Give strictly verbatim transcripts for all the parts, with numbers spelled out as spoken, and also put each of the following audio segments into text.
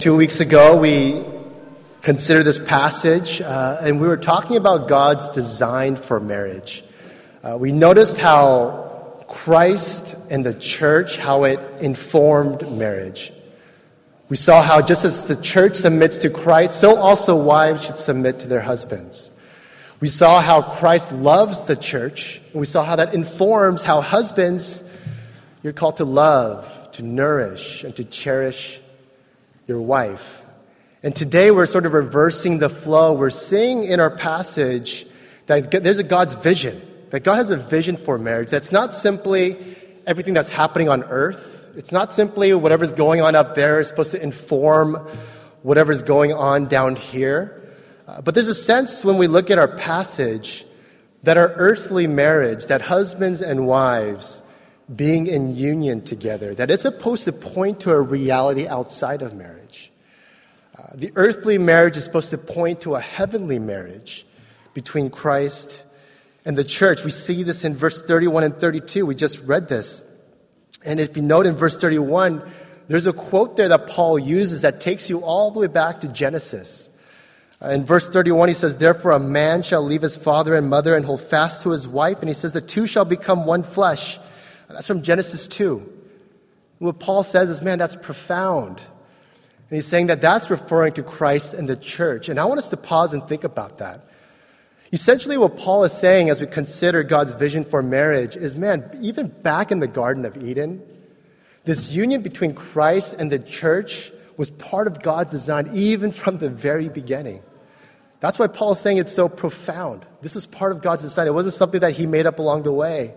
Two weeks ago, we considered this passage, uh, and we were talking about God's design for marriage. Uh, we noticed how Christ and the church, how it informed marriage. We saw how just as the church submits to Christ, so also wives should submit to their husbands. We saw how Christ loves the church, and we saw how that informs how husbands, you're called to love, to nourish, and to cherish your wife. And today we're sort of reversing the flow. We're seeing in our passage that there's a God's vision, that God has a vision for marriage. That's not simply everything that's happening on earth. It's not simply whatever's going on up there is supposed to inform whatever's going on down here. Uh, but there's a sense when we look at our passage that our earthly marriage, that husbands and wives being in union together, that it's supposed to point to a reality outside of marriage. Uh, the earthly marriage is supposed to point to a heavenly marriage between Christ and the church. We see this in verse thirty-one and thirty-two. We just read this. And if you note in verse thirty-one, there's a quote there that Paul uses that takes you all the way back to Genesis. Uh, in verse thirty-one, he says, "Therefore a man shall leave his father and mother and hold fast to his wife." And he says, "The two shall become one flesh." That's from Genesis two. What Paul says is, man, that's profound. And he's saying that that's referring to Christ and the church. And I want us to pause and think about that. Essentially, what Paul is saying as we consider God's vision for marriage is, man, even back in the Garden of Eden, this union between Christ and the church was part of God's design even from the very beginning. That's why Paul is saying it's so profound. This was part of God's design. It wasn't something that he made up along the way.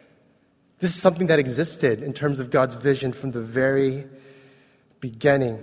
This is something that existed in terms of God's vision from the very beginning.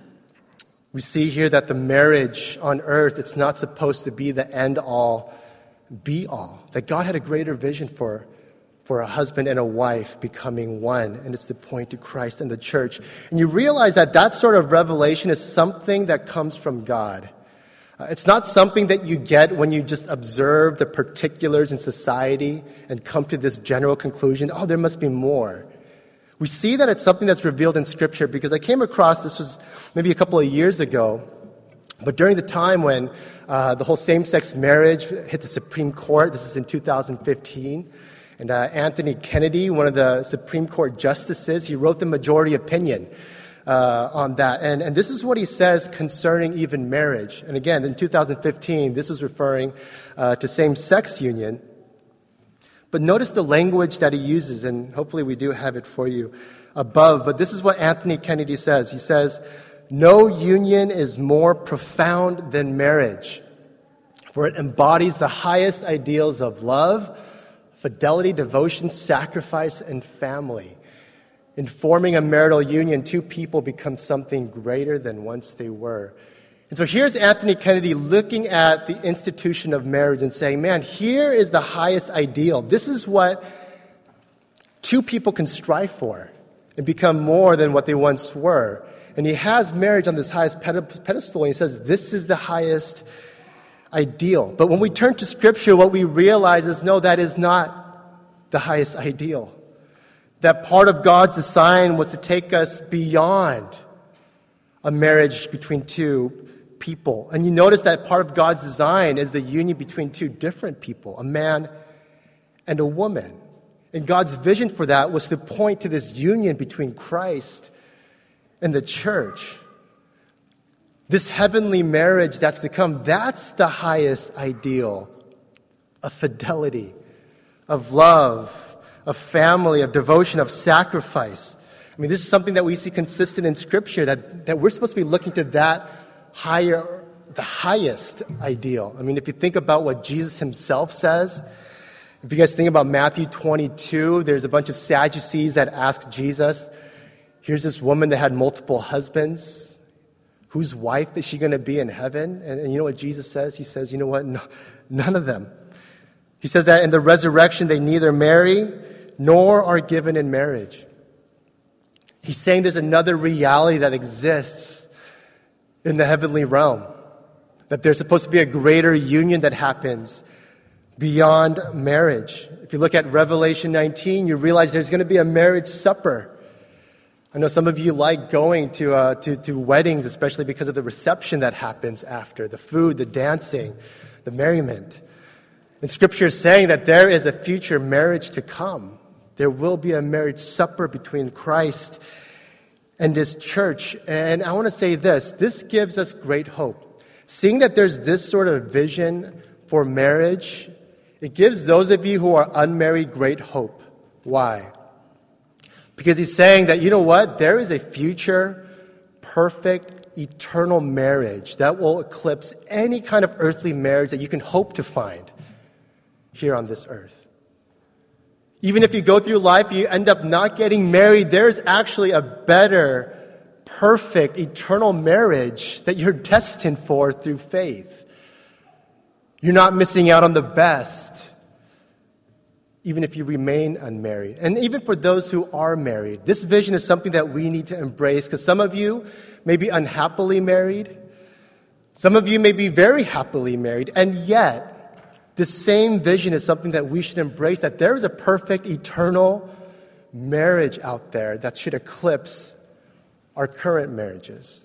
We see here that the marriage on earth, it's not supposed to be the end-all, be-all. That God had a greater vision for, for a husband and a wife becoming one, and it's to point to Christ and the church. And you realize that that sort of revelation is something that comes from God. Uh, it's not something that you get when you just observe the particulars in society and come to this general conclusion, oh, there must be more. We see that it's something that's revealed in Scripture because I came across, this was maybe a couple of years ago, but during the time when uh, the whole same-sex marriage hit the Supreme Court, this is in two thousand fifteen, and uh, Anthony Kennedy, one of the Supreme Court justices, he wrote the majority opinion uh, on that. And, and this is what he says concerning even marriage. And again, in two thousand fifteen, this was referring uh, to same-sex union. But notice the language that he uses, and hopefully we do have it for you above. But this is what Anthony Kennedy says. He says, "No union is more profound than marriage, for it embodies the highest ideals of love, fidelity, devotion, sacrifice, and family. In forming a marital union, two people become something greater than once they were." And so here's Anthony Kennedy looking at the institution of marriage and saying, man, here is the highest ideal. This is what two people can strive for and become more than what they once were. And he has marriage on this highest pedestal, and he says, this is the highest ideal. But when we turn to Scripture, what we realize is, no, that is not the highest ideal. That part of God's design was to take us beyond a marriage between two people. And you notice that part of God's design is the union between two different people, a man and a woman. And God's vision for that was to point to this union between Christ and the church. This heavenly marriage that's to come, that's the highest ideal of fidelity, of love, of family, of devotion, of sacrifice. I mean, this is something that we see consistent in Scripture, that, that we're supposed to be looking to that higher, the highest ideal. I mean, if you think about what Jesus himself says, if you guys think about Matthew twenty-two, there's a bunch of Sadducees that ask Jesus, here's this woman that had multiple husbands. Whose wife is she going to be in heaven? And, and you know what Jesus says? He says, you know what? No, none of them. He says that in the resurrection, they neither marry nor are given in marriage. He's saying there's another reality that exists in the heavenly realm, that there's supposed to be a greater union that happens beyond marriage. If you look at Revelation nineteen, you realize there's going to be a marriage supper. I know some of you like going to, uh, to, to weddings, especially because of the reception that happens after, the food, the dancing, the merriment. And Scripture is saying that there is a future marriage to come. There will be a marriage supper between Christ and this church. And I want to say this, this gives us great hope. Seeing that there's this sort of vision for marriage, it gives those of you who are unmarried great hope. Why? Because he's saying that, you know what? There is a future, perfect, eternal marriage that will eclipse any kind of earthly marriage that you can hope to find here on this earth. Even if you go through life and you end up not getting married, there's actually a better, perfect, eternal marriage that you're destined for through faith. You're not missing out on the best, even if you remain unmarried. And even for those who are married, this vision is something that we need to embrace, because some of you may be unhappily married. Some of you may be very happily married, and yet this same vision is something that we should embrace, that there is a perfect, eternal marriage out there that should eclipse our current marriages.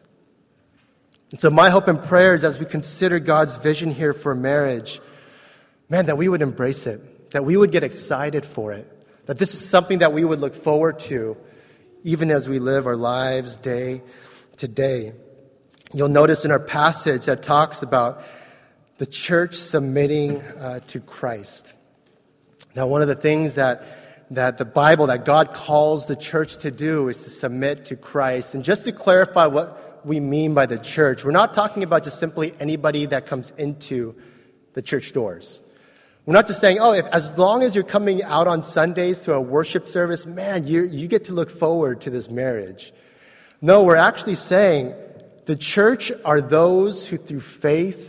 And so my hope and prayer is, as we consider God's vision here for marriage, man, that we would embrace it, that we would get excited for it, that this is something that we would look forward to even as we live our lives day to day. You'll notice in our passage that talks about the church submitting uh, to Christ. Now, one of the things that, that the Bible, that God calls the church to do is to submit to Christ. And just to clarify what we mean by the church, we're not talking about just simply anybody that comes into the church doors. We're not just saying, oh, if as long as you're coming out on Sundays to a worship service, man, you you get to look forward to this marriage. No, we're actually saying the church are those who through faith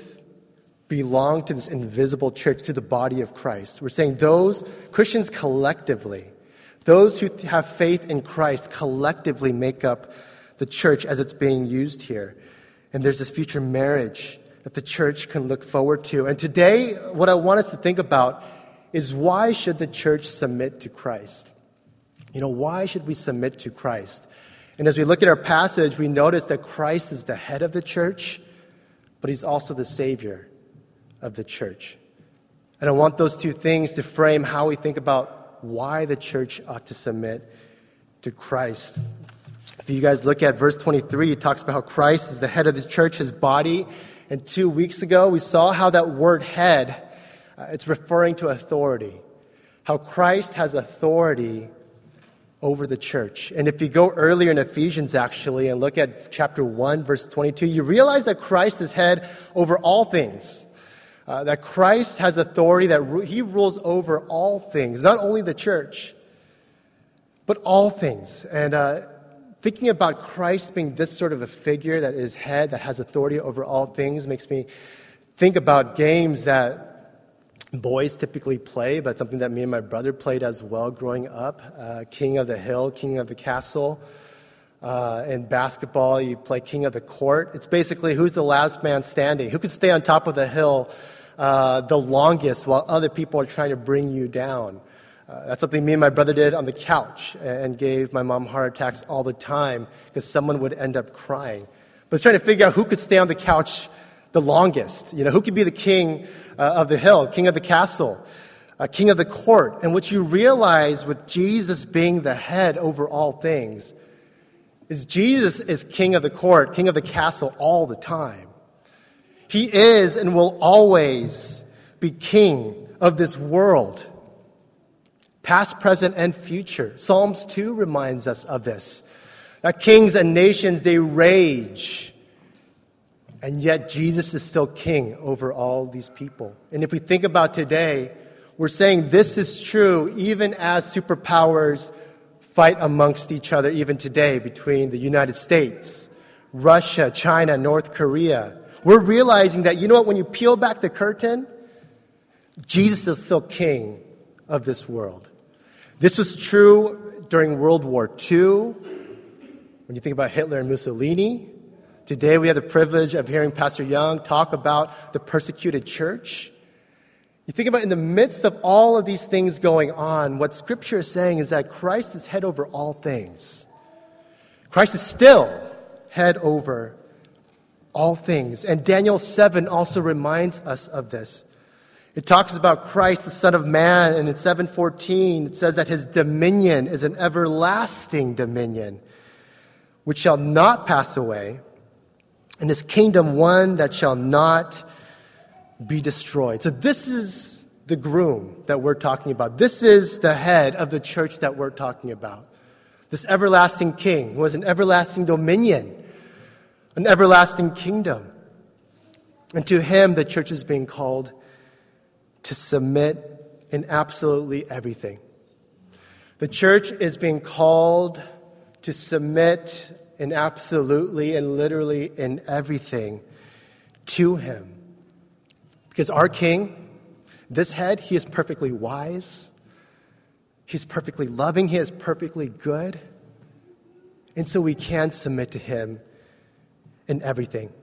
belong to this invisible church, to the body of Christ. We're saying those Christians collectively, those who have faith in Christ collectively make up the church as it's being used here. And there's this future marriage that the church can look forward to. And today, what I want us to think about is, why should the church submit to Christ? You know, why should we submit to Christ? And as we look at our passage, we notice that Christ is the head of the church, but he's also the Savior of the church. And I want those two things to frame how we think about why the church ought to submit to Christ. If you guys look at verse twenty-three, it talks about how Christ is the head of the church, his body. And two weeks ago, we saw how that word head, uh, it's referring to authority. How Christ has authority over the church. And if you go earlier in Ephesians, actually, and look at chapter one, verse twenty-two, you realize that Christ is head over all things. Uh, that Christ has authority, that ru- he rules over all things, not only the church, but all things. And uh, thinking about Christ being this sort of a figure that is head, that has authority over all things, makes me think about games that boys typically play, but something that me and my brother played as well growing up. Uh, King of the Hill, King of the Castle. Uh, in basketball, you play King of the Court. It's basically who's the last man standing, who can stay on top of the hill uh, the longest while other people are trying to bring you down. Uh, that's something me and my brother did on the couch, and gave my mom heart attacks all the time because someone would end up crying. But it's trying to figure out who could stay on the couch the longest. You know, who could be the king uh, of the hill, king of the castle, uh, king of the court. And what you realize with Jesus being the head over all things is Jesus is king of the court, king of the castle all the time. He is and will always be king of this world, past, present, and future. Psalms two reminds us of this, that kings and nations, they rage, and yet Jesus is still king over all these people. And if we think about today, we're saying this is true even as superpowers fight amongst each other even today between the United States, Russia, China, North Korea. We're realizing that, you know what, when you peel back the curtain, Jesus is still king of this world. This was true during World War Two, when you think about Hitler and Mussolini. Today we have the privilege of hearing Pastor Young talk about the persecuted church. You think about in the midst of all of these things going on, what Scripture is saying is that Christ is head over all things. Christ is still head over all things. And Daniel seven also reminds us of this. It talks about Christ, the Son of Man, and in seven fourteen it says that his dominion is an everlasting dominion, which shall not pass away, and his kingdom one that shall not be destroyed. So this is the groom that we're talking about. This is the head of the church that we're talking about. This everlasting king who has an everlasting dominion, an everlasting kingdom. And to him, the church is being called to submit in absolutely everything. The church is being called to submit in absolutely and literally in everything to him. Because our king, this head, he is perfectly wise. He's perfectly loving. He is perfectly good. And so we can submit to him in everything.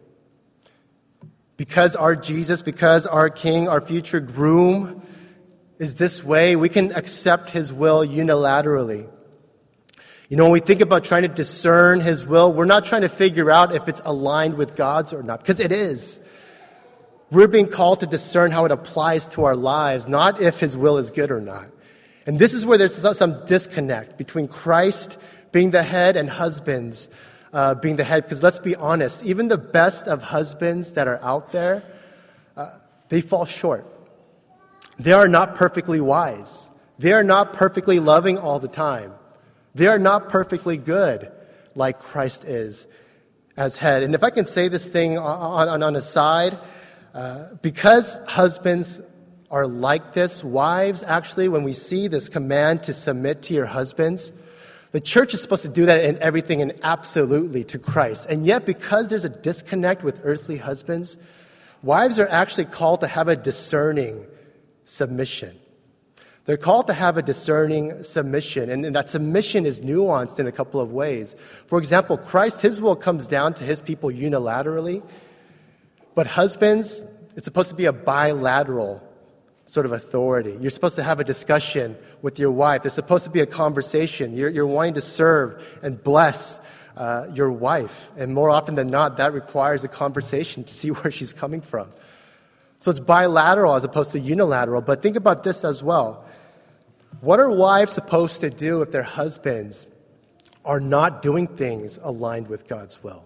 Because our Jesus, because our King, our future groom is this way, we can accept his will unilaterally. You know, when we think about trying to discern his will, we're not trying to figure out if it's aligned with God's or not, because it is. We're being called to discern how it applies to our lives, not if his will is good or not. And this is where there's some disconnect between Christ being the head and husbands Uh, being the head, because let's be honest, even the best of husbands that are out there, uh, they fall short. They are not perfectly wise. They are not perfectly loving all the time. They are not perfectly good like Christ is as head. And if I can say this thing on, on, on a side, uh, because husbands are like this, wives, actually, when we see this command to submit to your husbands, the church is supposed to do that in everything and absolutely to Christ. And yet, because there's a disconnect with earthly husbands, wives are actually called to have a discerning submission. They're called to have a discerning submission, and, and that submission is nuanced in a couple of ways. For example, Christ, his will comes down to his people unilaterally, but husbands, it's supposed to be a bilateral sort of authority. You're supposed to have a discussion with your wife. There's supposed to be a conversation. You're, you're wanting to serve and bless uh, your wife. And more often than not, that requires a conversation to see where she's coming from. So it's bilateral as opposed to unilateral. But think about this as well. What are wives supposed to do if their husbands are not doing things aligned with God's will?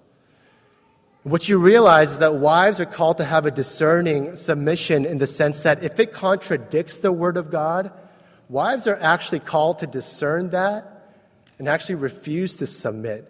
What you realize is that wives are called to have a discerning submission in the sense that if it contradicts the Word of God, wives are actually called to discern that and actually refuse to submit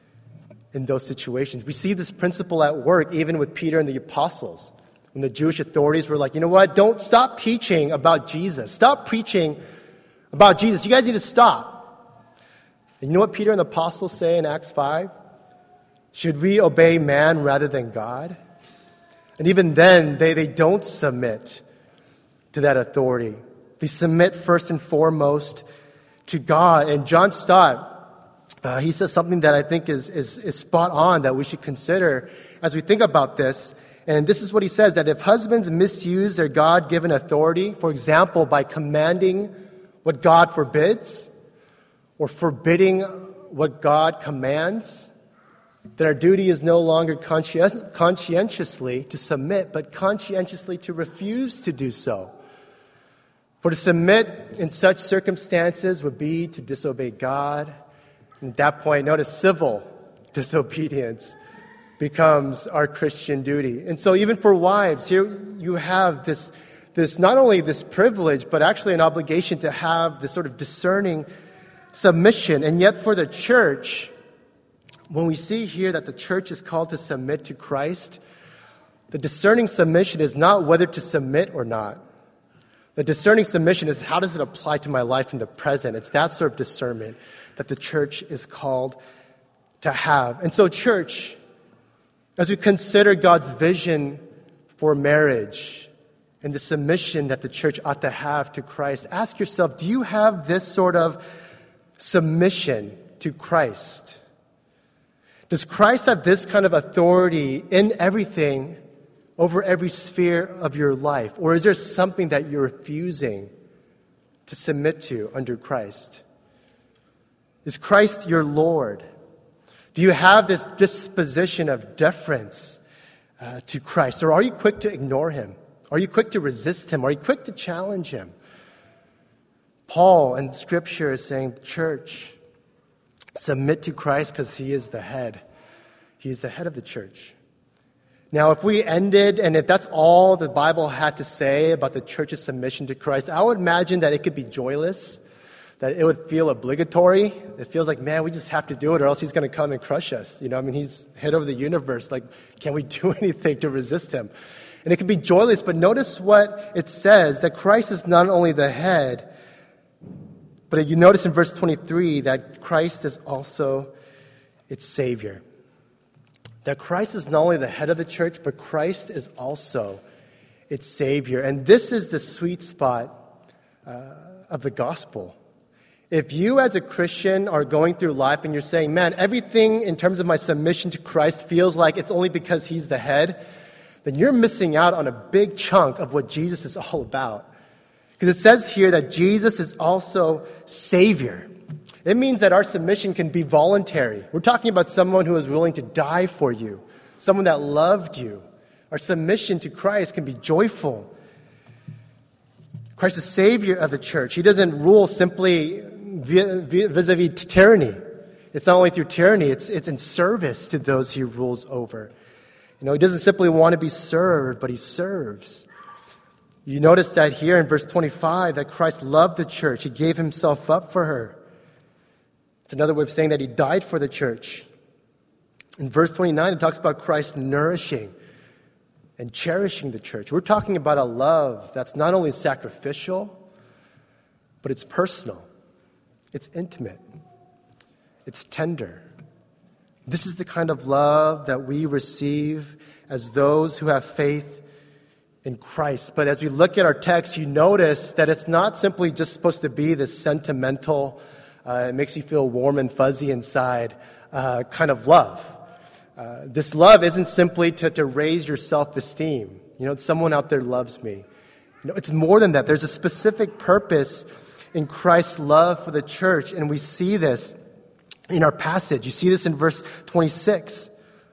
in those situations. We see this principle at work even with Peter and the apostles. When the Jewish authorities were like, you know what, don't stop teaching about Jesus. Stop preaching about Jesus. You guys need to stop. And you know what Peter and the apostles say in Acts five? Should we obey man rather than God? And even then, they, they don't submit to that authority. They submit first and foremost to God. And John Stott, uh, he says something that I think is, is, is spot on that we should consider as we think about this. And this is what he says, that if husbands misuse their God-given authority, for example, by commanding what God forbids or forbidding what God commands, then our duty is no longer conscien- conscientiously to submit, but conscientiously to refuse to do so. For to submit in such circumstances would be to disobey God. And at that point, notice civil disobedience becomes our Christian duty. And so even for wives, here you have this, this not only this privilege, but actually an obligation to have this sort of discerning submission. And yet for the church, when we see here that the church is called to submit to Christ, the discerning submission is not whether to submit or not. The discerning submission is how does it apply to my life in the present? It's that sort of discernment that the church is called to have. And so, church, as we consider God's vision for marriage and the submission that the church ought to have to Christ, ask yourself, do you have this sort of submission to Christ? Does Christ have this kind of authority in everything over every sphere of your life? Or is there something that you're refusing to submit to under Christ? Is Christ your Lord? Do you have this disposition of deference uh, to Christ? Or are you quick to ignore him? Are you quick to resist him? Are you quick to challenge him? Paul in Scripture is saying, church, submit to Christ because he is the head. He is the head of the church. Now, if we ended, and if that's all the Bible had to say about the church's submission to Christ, I would imagine that it could be joyless, that it would feel obligatory. It feels like, man, we just have to do it or else he's going to come and crush us. You know, I mean, he's head over the universe. Like, can we do anything to resist him? And it could be joyless, but notice what it says, that Christ is not only the head, but you notice in verse twenty-three that Christ is also its Savior. That Christ is not only the head of the church, but Christ is also its Savior. And this is the sweet spot uh, of the gospel. If you as a Christian are going through life and you're saying, man, everything in terms of my submission to Christ feels like it's only because he's the head, then you're missing out on a big chunk of what Jesus is all about. Because it says here that Jesus is also Savior. It means that our submission can be voluntary. We're talking about someone who is willing to die for you, someone that loved you. Our submission to Christ can be joyful. Christ is Savior of the church. He doesn't rule simply vis-a-vis tyranny. It's not only through tyranny, it's, it's in service to those he rules over. You know, he doesn't simply want to be served, but he serves. You notice that here in verse twenty-five, that Christ loved the church. He gave himself up for her. It's another way of saying that he died for the church. In verse twenty-nine, it talks about Christ nourishing and cherishing the church. We're talking about a love that's not only sacrificial, but it's personal. It's intimate. It's tender. This is the kind of love that we receive as those who have faith in Christ. But as we look at our text, you notice that it's not simply just supposed to be this sentimental, uh, it makes you feel warm and fuzzy inside uh, kind of love. Uh, this love isn't simply to, to raise your self-esteem. You know, someone out there loves me. You know, it's more than that. There's a specific purpose in Christ's love for the church, and we see this in our passage. You see this in verse twenty-six.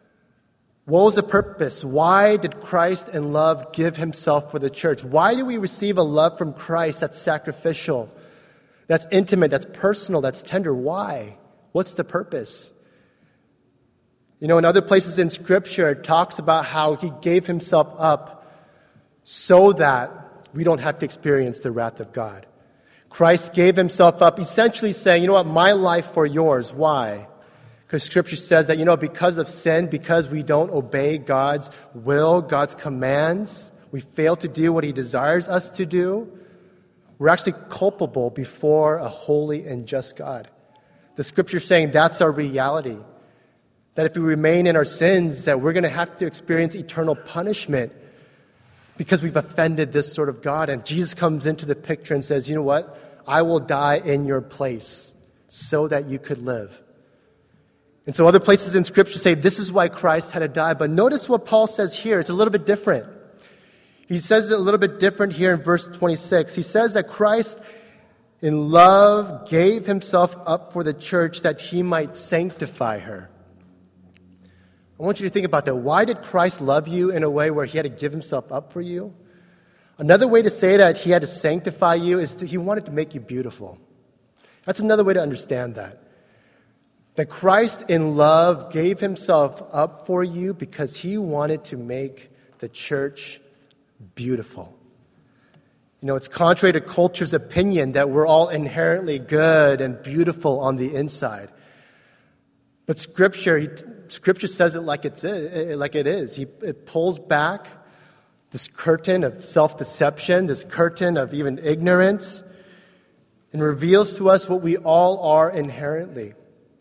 What was the purpose? Why did Christ in love give himself for the church? Why do we receive a love from Christ that's sacrificial, that's intimate, that's personal, that's tender? Why? What's the purpose? You know, in other places in Scripture, it talks about how he gave himself up so that we don't have to experience the wrath of God. Christ gave himself up, essentially saying, you know what, my life for yours. Why? Because Scripture says that, you know, because of sin, because we don't obey God's will, God's commands, we fail to do what he desires us to do, we're actually culpable before a holy and just God. The Scripture is saying that's our reality. That if we remain in our sins, that we're going to have to experience eternal punishment because we've offended this sort of God. And Jesus comes into the picture and says, you know what? I will die in your place so that you could live. And so other places in Scripture say this is why Christ had to die. But notice what Paul says here. It's a little bit different. He says it a little bit different here in verse twenty-six. He says that Christ in love gave himself up for the church that he might sanctify her. I want you to think about that. Why did Christ love you in a way where he had to give himself up for you? Another way to say that he had to sanctify you is that he wanted to make you beautiful. That's another way to understand that. That Christ in love gave himself up for you because he wanted to make the church beautiful. You know, it's contrary to culture's opinion that we're all inherently good and beautiful on the inside. But Scripture, he, Scripture says it like it's like it is. He, it pulls back this curtain of self-deception, this curtain of even ignorance, and reveals to us what we all are inherently.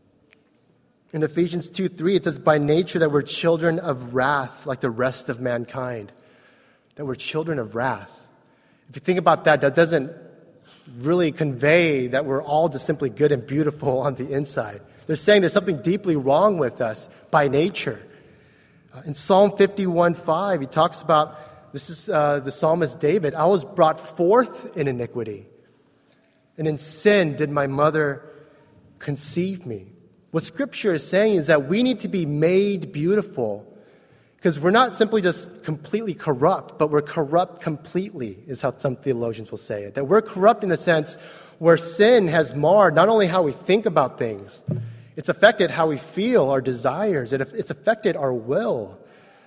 In Ephesians two three, it says, by nature that we're children of wrath like the rest of mankind. That we're children of wrath. If you think about that, that doesn't really convey that we're all just simply good and beautiful on the inside. They're saying there's something deeply wrong with us by nature. Uh, in Psalm fifty-one five, he talks about, this is uh, the psalmist David, I was brought forth in iniquity, and in sin did my mother conceive me. What Scripture is saying is that we need to be made beautiful because we're not simply just completely corrupt, but we're corrupt completely, is how some theologians will say it. That we're corrupt in the sense where sin has marred not only how we think about things, it's affected how we feel, our desires, it's affected our will.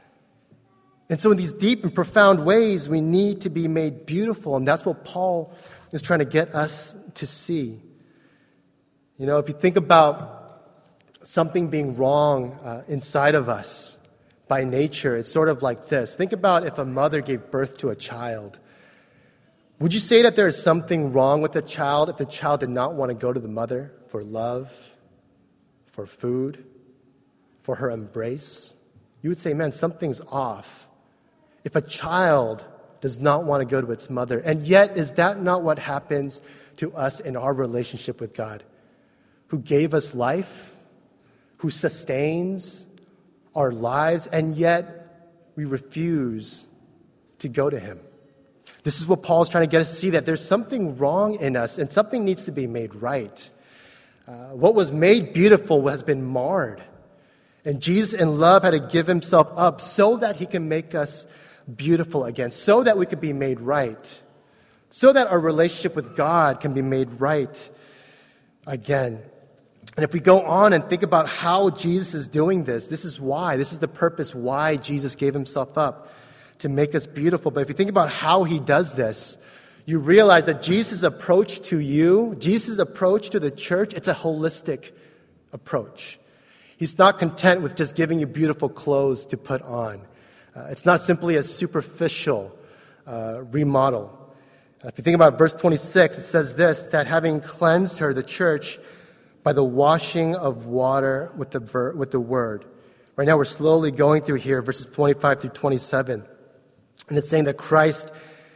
And so in these deep and profound ways, we need to be made beautiful, and that's what Paul is trying to get us to see. You know, if you think about something being wrong uh, inside of us by nature, it's sort of like this. Think about if a mother gave birth to a child. Would you say that there is something wrong with the child if the child did not want to go to the mother for love, for food, for her embrace? You would say, man, something's off. If a child does not want to go to its mother, and yet is that not what happens to us in our relationship with God, who gave us life, who sustains our lives, and yet we refuse to go to him? This is what Paul's trying to get us to see, that there's something wrong in us and something needs to be made right. Uh, what was made beautiful has been marred. And Jesus in love had to give himself up so that he can make us beautiful again, so that we could be made right, so that our relationship with God can be made right again. And if we go on and think about how Jesus is doing this, this is why, this is the purpose why Jesus gave himself up, to make us beautiful. But if you think about how he does this, you realize that Jesus' approach to you, Jesus' approach to the church, it's a holistic approach. He's not content with just giving you beautiful clothes to put on. Uh, it's not simply a superficial uh, remodel. Uh, if you think about verse twenty-six, it says this, that having cleansed her, the church, by the washing of water with the ver- with the word. Right now we're slowly going through here, verses twenty-five through twenty-seven. And it's saying that Christ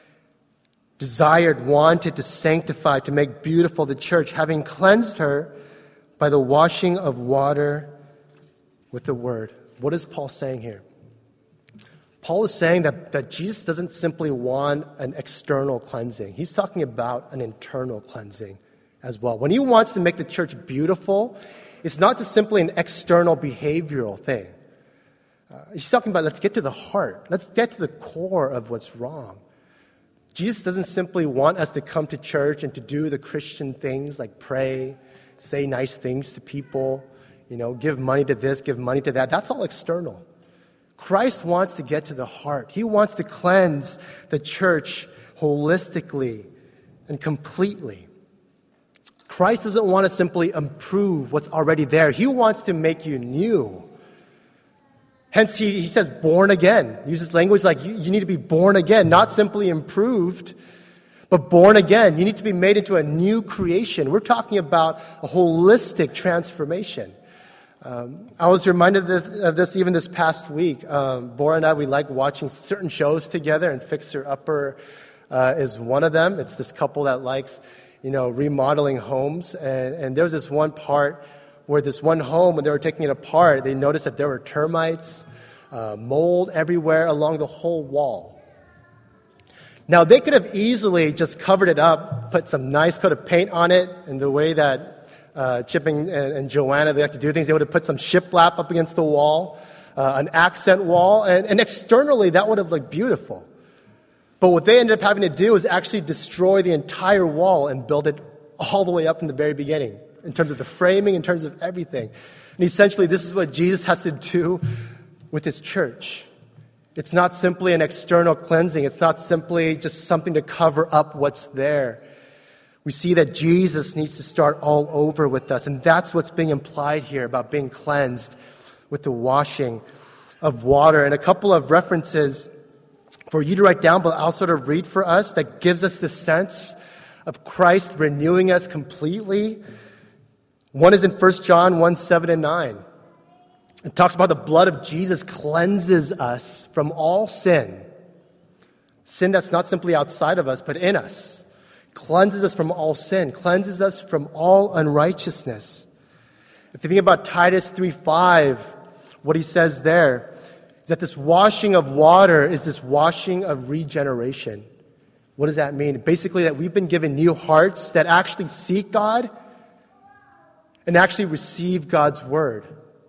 desired, wanted to sanctify, to make beautiful the church, having cleansed her by the washing of water with the word. What is Paul saying here? Paul is saying that, that Jesus doesn't simply want an external cleansing. He's talking about an internal cleansing as well. When he wants to make the church beautiful, it's not just simply an external behavioral thing. Uh, he's talking about, let's get to the heart. Let's get to the core of what's wrong. Jesus doesn't simply want us to come to church and to do the Christian things like pray, say nice things to people, you know, give money to this, give money to that. That's all external. Christ wants to get to the heart. He wants to cleanse the church holistically and completely. Christ doesn't want to simply improve what's already there. He wants to make you new. Hence, he, he says born again. He uses language like you, you need to be born again, not simply improved, but born again. You need to be made into a new creation. We're talking about a holistic transformation. Um, I was reminded of this, of this even this past week. Um, Bora and I, we like watching certain shows together, and Fixer Upper uh, is one of them. It's this couple that likes, you know, remodeling homes. And, and there was this one part where this one home, when they were taking it apart, they noticed that there were termites, uh, mold everywhere along the whole wall. Now, they could have easily just covered it up, put some nice coat of paint on it, and the way that Uh, Chipping and, and Joanna, they like to do things. They would have put some shiplap up against the wall, uh, an accent wall, and, and externally that would have looked beautiful. But what they ended up having to do is actually destroy the entire wall and build it all the way up in the very beginning, in terms of the framing, in terms of everything. And essentially, this is what Jesus has to do with his church. It's not simply an external cleansing. It's not simply just something to cover up what's there. We see that Jesus needs to start all over with us, and that's what's being implied here about being cleansed with the washing of water. And a couple of references for you to write down, but I'll sort of read for us, that gives us the sense of Christ renewing us completely. One is in First John one, seven and nine. It talks about the blood of Jesus cleanses us from all sin. Sin that's not simply outside of us, but in us. Cleanses us from all sin, cleanses us from all unrighteousness. If you think about Titus three five, what he says there, that this washing of water is this washing of regeneration. What does that mean? Basically, that we've been given new hearts that actually seek God and actually receive God's word.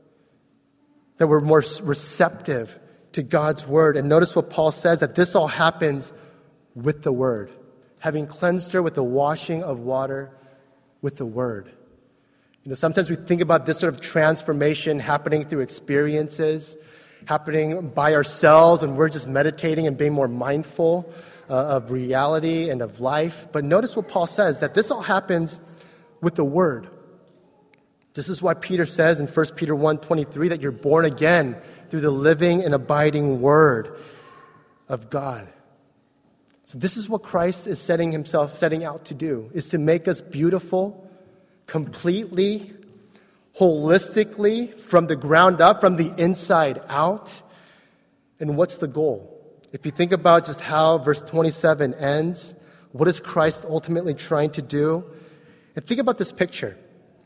That we're more receptive to God's word. And notice what Paul says, that this all happens with the word. Having cleansed her with the washing of water with the word. You know, sometimes we think about this sort of transformation happening through experiences, happening by ourselves when we're just meditating and being more mindful uh, of reality and of life. But notice what Paul says, that this all happens with the word. This is why Peter says in First Peter one twenty-three that you're born again through the living and abiding word of God. So this is what Christ is setting himself, setting out to do, is to make us beautiful, completely, holistically, from the ground up, from the inside out. And what's the goal? If you think about just how verse twenty-seven ends, what is Christ ultimately trying to do? And think about this picture.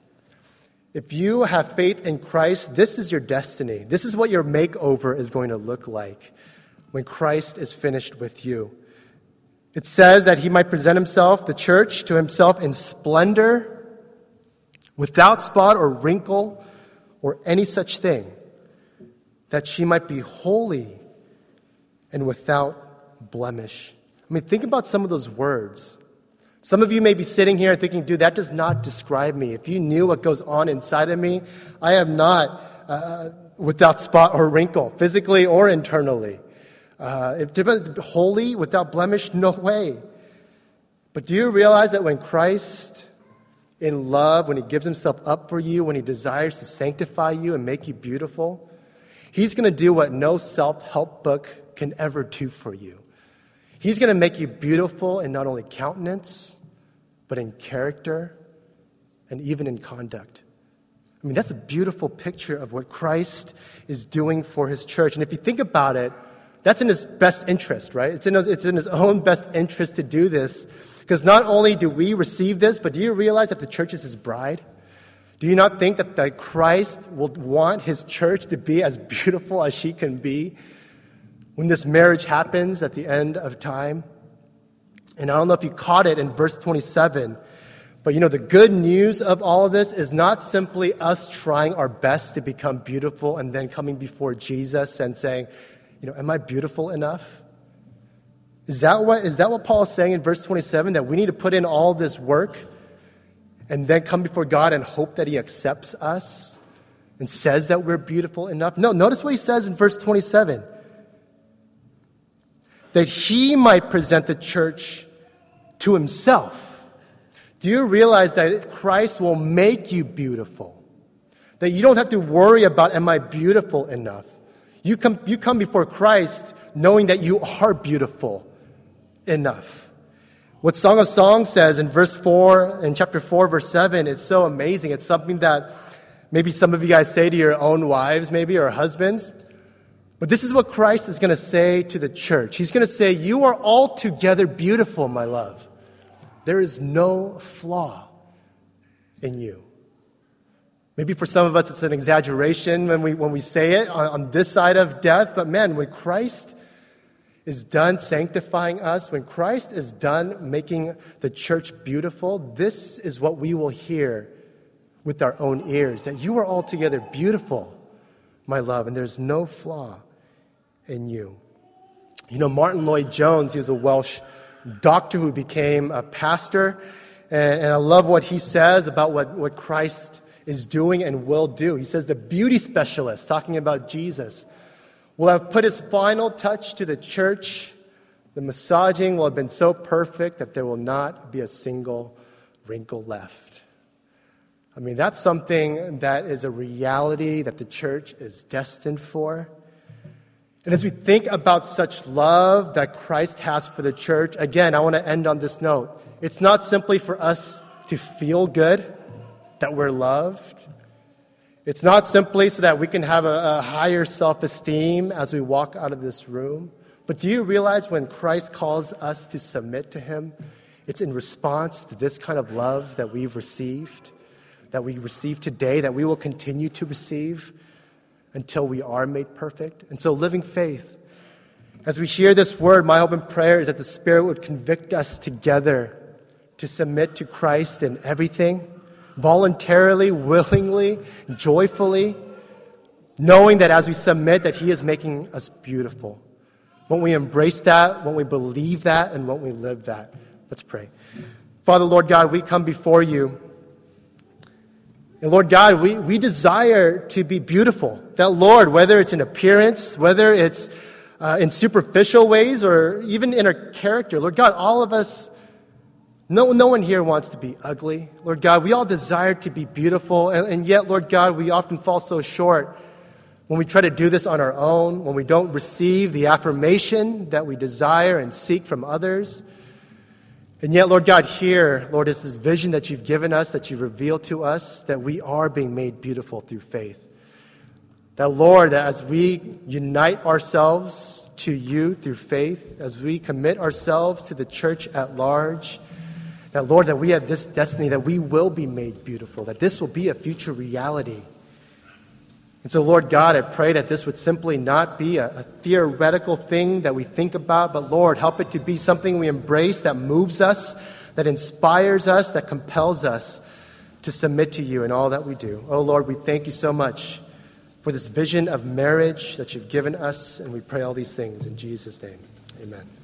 If you have faith in Christ, this is your destiny. This is what your makeover is going to look like when Christ is finished with you. It says that he might present himself, the church, to himself in splendor, without spot or wrinkle or any such thing, that she might be holy and without blemish. I mean, think about some of those words. Some of you may be sitting here and thinking, dude, that does not describe me. If you knew what goes on inside of me, I am not uh, without spot or wrinkle, physically or internally. Uh, if holy, without blemish, no way. But do you realize that when Christ, in love, when he gives himself up for you, when he desires to sanctify you and make you beautiful, he's going to do what no self-help book can ever do for you. He's going to make you beautiful in not only countenance, but in character and even in conduct. I mean, that's a beautiful picture of what Christ is doing for his church. And if you think about it, that's in his best interest, right? It's in his, it's in his own best interest to do this. Because not only do we receive this, but do you realize that the church is his bride? Do you not think that, that Christ will want his church to be as beautiful as she can be when this marriage happens at the end of time? And I don't know if you caught it in verse twenty-seven, but you know, the good news of all of this is not simply us trying our best to become beautiful and then coming before Jesus and saying, you know, am I beautiful enough? Is that what, is that what Paul is saying in verse twenty-seven, that we need to put in all this work and then come before God and hope that he accepts us and says that we're beautiful enough? No, notice what he says in verse twenty-seven. That he might present the church to himself. Do you realize that Christ will make you beautiful? That you don't have to worry about, am I beautiful enough? You come, you come before Christ knowing that you are beautiful enough. What Song of Songs says in verse four, in chapter four, verse seven, it's so amazing. It's something that maybe some of you guys say to your own wives, maybe, or husbands. But this is what Christ is going to say to the church. He's going to say, you are altogether beautiful, my love. There is no flaw in you. Maybe for some of us it's an exaggeration when we when we say it on, on this side of death. But man, when Christ is done sanctifying us, when Christ is done making the church beautiful, this is what we will hear with our own ears. That you are altogether beautiful, my love, and there's no flaw in you. You know, Martin Lloyd-Jones, he was a Welsh doctor who became a pastor. And, and I love what he says about what, what Christ is doing and will do. He says the beauty specialist, talking about Jesus, will have put his final touch to the church. The massaging will have been so perfect that there will not be a single wrinkle left. I mean, that's something that is a reality that the church is destined for. And as we think about such love that Christ has for the church, again, I want to end on this note. It's not simply for us to feel good that we're loved. It's not simply so that we can have a, a higher self-esteem as we walk out of this room. But do you realize when Christ calls us to submit to him, it's in response to this kind of love that we've received, that we receive today, that we will continue to receive until we are made perfect. And so living faith, as we hear this word, my hope and prayer is that the Spirit would convict us together to submit to Christ in everything, voluntarily, willingly, joyfully, knowing that as we submit that he is making us beautiful. Won't we embrace that? Won't we believe that? And won't we live that? Let's pray. Father, Lord God, we come before you. And Lord God, we, we desire to be beautiful. That, Lord, whether it's in appearance, whether it's uh, in superficial ways, or even in our character, Lord God, all of us, no, no one here wants to be ugly. Lord God, we all desire to be beautiful. And, and yet, Lord God, we often fall so short when we try to do this on our own, when we don't receive the affirmation that we desire and seek from others. And yet, Lord God, here, Lord, is this vision that you've given us, that you've revealed to us, that we are being made beautiful through faith. That, Lord, that as we unite ourselves to you through faith, as we commit ourselves to the church at large, that, Lord, that we have this destiny, that we will be made beautiful, that this will be a future reality. And so, Lord God, I pray that this would simply not be a, a theoretical thing that we think about, but, Lord, help it to be something we embrace that moves us, that inspires us, that compels us to submit to you in all that we do. Oh, Lord, we thank you so much for this vision of marriage that you've given us, and we pray all these things in Jesus' name. Amen.